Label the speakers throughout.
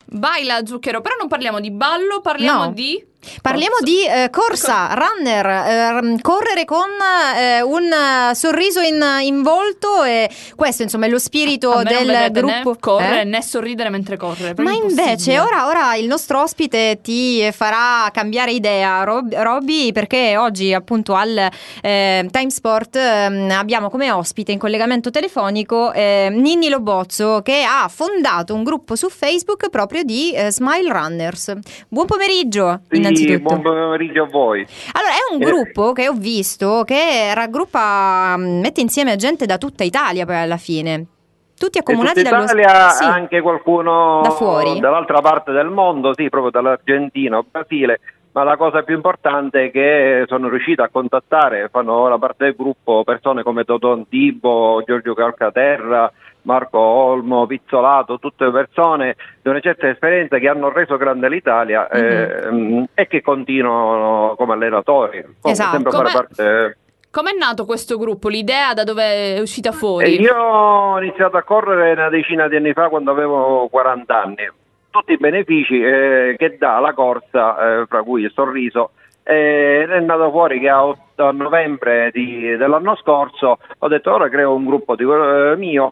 Speaker 1: Baila Zucchero, però non parliamo di ballo, parliamo
Speaker 2: No.
Speaker 1: di...
Speaker 2: Parliamo di corsa, runner, correre con un sorriso in volto, e questo insomma è lo spirito
Speaker 1: A me non
Speaker 2: del
Speaker 1: vedete
Speaker 2: gruppo.
Speaker 1: né correre né sorridere mentre corre.
Speaker 2: Ma invece ora il nostro ospite ti farà cambiare idea, Robby, perché oggi appunto al Time Sport abbiamo come ospite in collegamento telefonico Ninni Lobozzo, che ha fondato un gruppo su Facebook proprio di Smile Runners. Buon pomeriggio, innanzitutto.
Speaker 3: Buon pomeriggio a voi.
Speaker 2: Allora, è un gruppo che ho visto che raggruppa, mette insieme gente da tutta Italia poi alla fine. Tutti accomunati dallo
Speaker 3: Italia, sì, anche qualcuno
Speaker 2: da fuori,
Speaker 3: dall'altra parte del mondo, sì, proprio dall'Argentina o Brasile, ma la cosa più importante è che sono riuscito a contattare, fanno ora parte del gruppo, persone come Totò Antibo, Giorgio Calcaterra, Marco Olmo, Pizzolato, tutte persone di una certa esperienza che hanno reso grande l'Italia e che continuano come allenatori.
Speaker 2: Esatto.
Speaker 3: Sempre fare parte...
Speaker 1: Com'è nato questo gruppo? L'idea da dove è uscita fuori?
Speaker 3: Io ho iniziato a correre una decina di anni fa, quando avevo 40 anni. Tutti i benefici che dà la corsa, fra cui il sorriso, è nato fuori che a novembre dell'anno scorso ho detto ora creo un gruppo mio.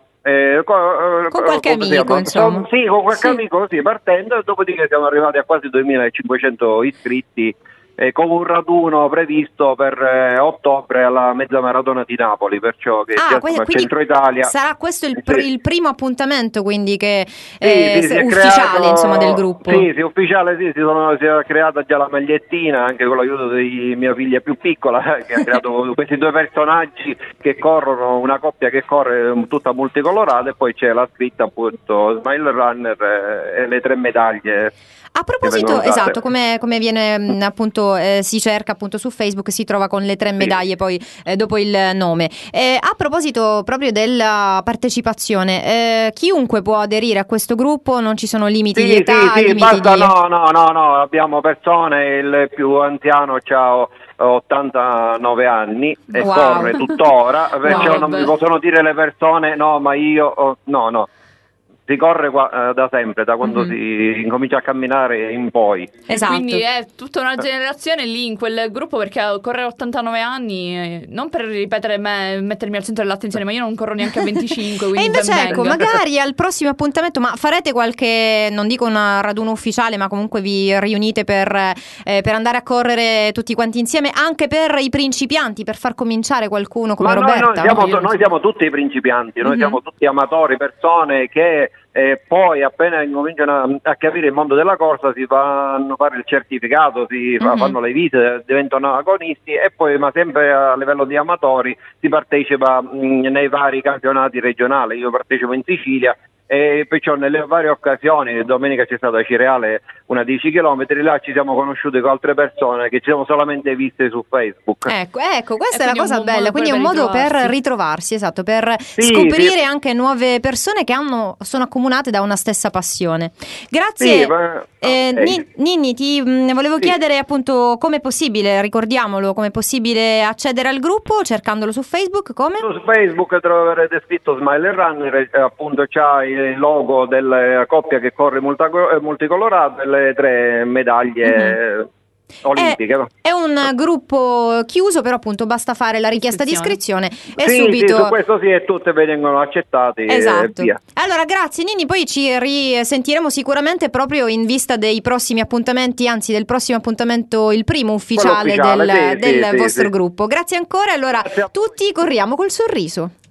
Speaker 2: Con qualche amico, insomma.
Speaker 3: Sì, con qualche amico, così partendo, dopodiché siamo arrivati a quasi 2500 iscritti, con un raduno previsto per ottobre alla mezza maratona di Napoli, perciò che
Speaker 2: quindi
Speaker 3: centro Italia.
Speaker 2: Sarà questo il primo appuntamento, quindi, che
Speaker 3: sì,
Speaker 2: ufficiale
Speaker 3: creato,
Speaker 2: insomma del gruppo.
Speaker 3: Sì, ufficiale, sì, si è creata già la magliettina, anche con l'aiuto di mia figlia più piccola, che ha creato questi due personaggi che corrono, una coppia che corre tutta multicolorata, e poi c'è la scritta appunto Smile Runner e le 3 medaglie.
Speaker 2: A proposito, esatto, come viene appunto si cerca appunto su Facebook, si trova con le 3 medaglie poi dopo il nome. A proposito proprio della partecipazione, chiunque può aderire a questo gruppo, non ci sono limiti di età, limiti
Speaker 3: basta,
Speaker 2: di...
Speaker 3: no, abbiamo persone, il più anziano c'ha 89 anni e corre tuttora, perciò non mi possono dire le persone no, ma io no. Si corre da sempre, da quando si incomincia a camminare in poi.
Speaker 2: Esatto.
Speaker 1: Quindi è tutta una generazione lì in quel gruppo, perché correre 89 anni, non per ripetere mettermi al centro dell'attenzione, ma io non corro neanche a 25, quindi
Speaker 2: e invece ecco,
Speaker 1: venga.
Speaker 2: magari al prossimo appuntamento, ma farete qualche, non dico un raduno ufficiale, ma comunque vi riunite per andare a correre tutti quanti insieme, anche per i principianti, per far cominciare qualcuno come Roberta?
Speaker 3: Noi siamo tutti principianti, noi siamo tutti amatori, persone che poi appena incominciano a capire il mondo della corsa si fanno fare il certificato, fanno le visite, diventano agonisti, e poi, ma sempre a livello di amatori, si partecipa nei vari campionati regionali. Io partecipo in Sicilia, e perciò nelle varie occasioni, domenica c'è stata a Cireale una 10 km, là ci siamo conosciuti con altre persone che ci siamo solamente viste su Facebook.
Speaker 2: Ecco, questa è la cosa bella, quindi è un modo per ritrovarsi, esatto, per scoprire anche nuove persone che sono accomunate da una stessa passione. Grazie. Ninni, ti volevo chiedere appunto come è possibile, ricordiamolo, come è possibile accedere al gruppo, cercandolo su Facebook, come?
Speaker 3: Su Facebook troverete scritto Smile Runner, appunto c'ha il logo della coppia che corre multicolorata e le 3 medaglie olimpiche.
Speaker 2: È un gruppo chiuso, però appunto basta fare la richiesta di iscrizione e
Speaker 3: subito. Sì, su questo sì, e tutte vengono accettate.
Speaker 2: Esatto.
Speaker 3: E via.
Speaker 2: Allora, grazie Ninni, poi ci risentiremo sicuramente proprio in vista dei prossimi appuntamenti, anzi del prossimo appuntamento, il primo ufficiale del vostro gruppo. Grazie ancora, allora tutti corriamo col sorriso.